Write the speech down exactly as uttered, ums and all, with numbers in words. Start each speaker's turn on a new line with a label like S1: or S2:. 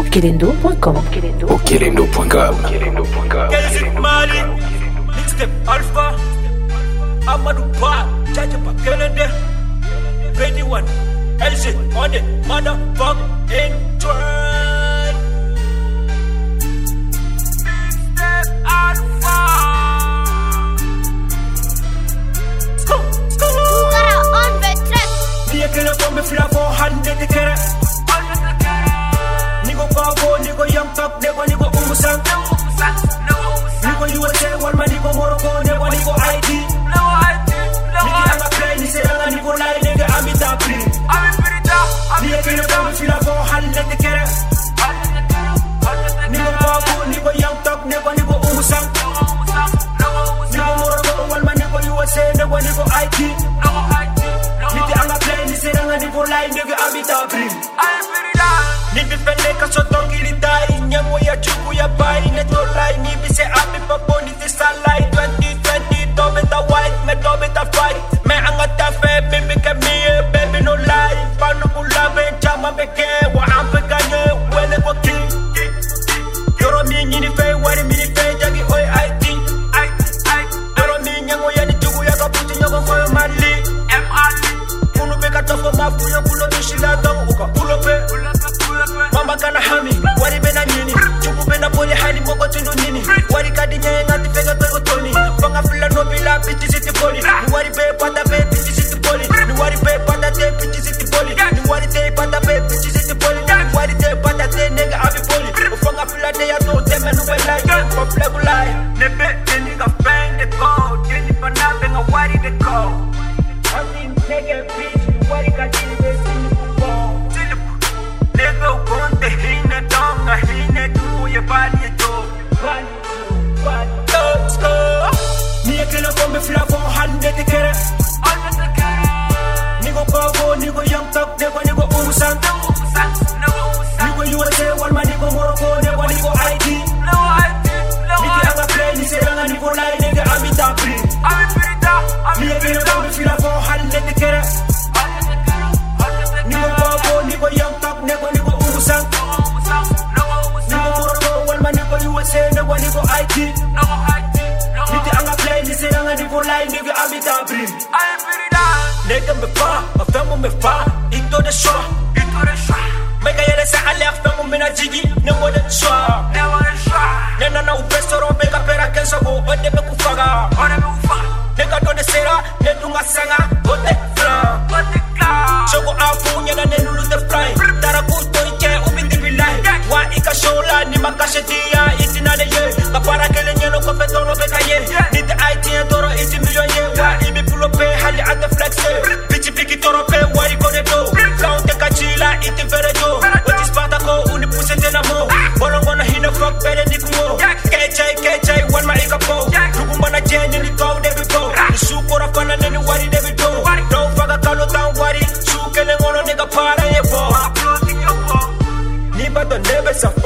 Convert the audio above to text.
S1: Okelendo point com.
S2: Okelendo point com.
S3: Mali, mixtape Alpha, Amadou Ba, Jaja Pakelende, twenty-one, L G on the motherfucking train. Mixtape Alpha. Scoop, scoop.
S4: Tukara on the track.
S3: Niye kena bombe fila for hande de kere. Nigo Kago, Nigo Young Top, Nigo Nigo Umusan. Nigo U S A, one man Nigo Morocco, Nigo Nigo I T. Niki anga play, ni se anga Nigo Lai, Nigo Amita Play. Niye kena bombe fila for hande de kere. Nigo Kago, Nigo Young Top, Nigo Nigo Umusan. Nigo Morocco, one man Nigo U S A, Nigo Nigo I T. Niki anga play, ni se anga Nigo Lai, Nigo Amita Play. Nibi fene kaso tongili dai Nyamu ya chuku ya bai Neto lai nibi se ami papo Niti salai twenty twenty Dobe ta white Me dobe ta fight Me angata fe Mimi ke miye Baby no lie Pano kulabe Chama beke Wa ampe kanye Wele kwa ki Yoro mi nyini fe Wari mini fe Jagi oi I T Yoro mi nyango ya ni chuku ya kaputi Nyoko koyo mali M R Kunu beka tofo mafuyo Kulo nishila Dongo uka pulo pe Mama kana hami, wari bena nini Chupu bena poli hali moko tundu nini Wari kadi nye ngati fega pego toni Panga fila no bila pichi siti poli Ni wari be pata be pichi siti poli Ni wari be pata te pichi siti poli Ni wari te pata be pichi siti poli Ni wari te pata te nega abi poli Ufanga fila de ya to teme nuwe lai Kwa flegu lai Nebe te niga bang de go Teni pana benga wari de go Hami nege bitch Ni wari kadi be sini kubo Nigga want the hine donga hine do your body do body do body let's go Niye kena bombe fila for hande de kere Hande de kere Nigo Kago, Nigo Young Top, Nigo Nigo Umusan Nigo U S A, one man Nigo Morocco, Nigo Nigo I T Niki anga play, ni se anga Nigo Lai, Nigo Amita Play Niye kena bombe fila for hande de kere Nigo Kago, Nigo Young Top, Nigo Nigo Umusan Nigo Morocco, one man Nigo U S A, Nigo Nigo I T Niki anga play, ni se anga Nigo Lai, Nigo Amita Play Nigga me fa, ma femme me fa, ito de choix Mega yele sa alert, femme me na jigi, ne mo de choix Nena na upesoro, mega pera kenso go, ode me kufaga Nigga do de sera, ne dunga sanga, ode flan Chogo afu, nyana ne nulu de fly Tara kuto ike, ubi di bilai Wa ika shola, ni makashe dia, iti na de ye Kapara kele nyeno kofe toro beka ye Nite I T en toro, iti million ye Wa imi pulo pe, hali ate flexe Pichi piki toro pe, wari kone do Kaunte kachila, iti vere do Oti sparta ko, uni puse tena mo Bolongo na hina fuck, bere ni kumo Kechay, kechay, one ma ika po Lukumba na jeni, ni kou debi go Nisukura fana, neni wari debi do Don't faga kalo tan wari Sukele ngono, nigga para ye bo Ni bato nebe sa